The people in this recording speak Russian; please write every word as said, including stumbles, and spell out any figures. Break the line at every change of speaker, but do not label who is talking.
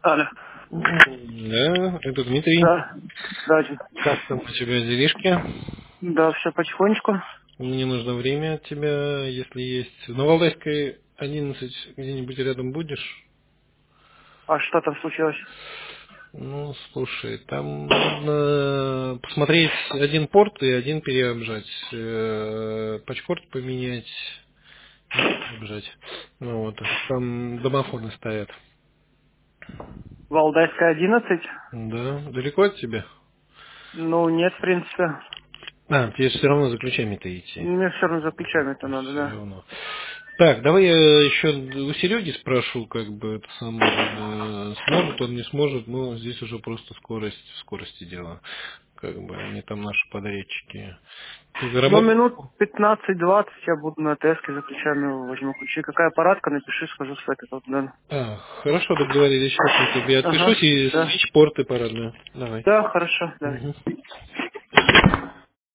Алло.
Да, это Дмитрий.
Да. Да, Дим.
Как там у тебя делишки?
Да, все потихонечку.
Мне нужно время от тебя, если есть. На Валдайской одиннадцать где-нибудь рядом будешь?
А что там случилось?
Ну, слушай, там нужно посмотреть один порт и один переобжать. Э, Патчпорт поменять, и обжать. Ну вот, там домофоны стоят.
Валдайская одиннадцать?
Да, далеко от тебя?
Ну, нет, в принципе.
А, тебе все равно за ключами-то идти.
Мне все равно за ключами это надо,
Все
да.
равно. Так, давай я еще у Сереги спрошу, как бы это самое, э, сможет он, не сможет, но здесь уже просто скорость, в скорости дело. Как бы они там наши подрядчики. Ты
Ну,
заработал?
минут пятнадцать-двадцать я буду на ТСке за ключами возьму ключи. Какая аппаратка, напиши, скажу, сколько это вот, да.
А, хорошо, договорились, сейчас я тебе
Ага,
отпишусь и
да.
свич порты парадную. Давай.
Да, хорошо, да.
Мгм.